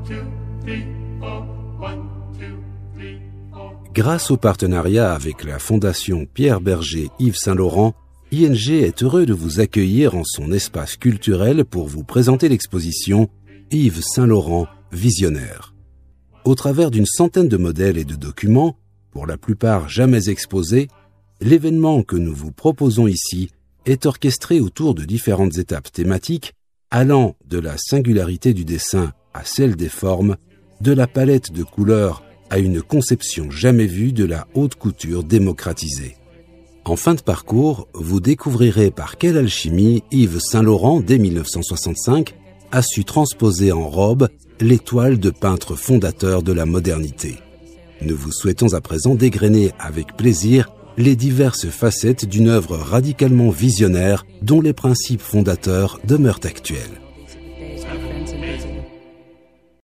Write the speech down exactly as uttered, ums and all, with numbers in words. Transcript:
Grâce au partenariat avec la Fondation Pierre Berger Yves Saint-Laurent, I N G est heureux de vous accueillir en son espace culturel pour vous présenter l'exposition Yves Saint-Laurent Visionnaire. Au travers d'une centaine de modèles et de documents, pour la plupart jamais exposés, l'événement que nous vous proposons ici est orchestré autour de différentes étapes thématiques allant de la singularité du dessin à celle des formes, de la palette de couleurs à une conception jamais vue de la haute couture démocratisée. En fin de parcours, vous découvrirez par quelle alchimie Yves Saint-Laurent, dès mille neuf cent soixante-cinq, a su transposer en robe l'étoile de peintre fondateur de la modernité. Nous vous souhaitons à présent dégrainer avec plaisir les diverses facettes d'une œuvre radicalement visionnaire dont les principes fondateurs demeurent actuels.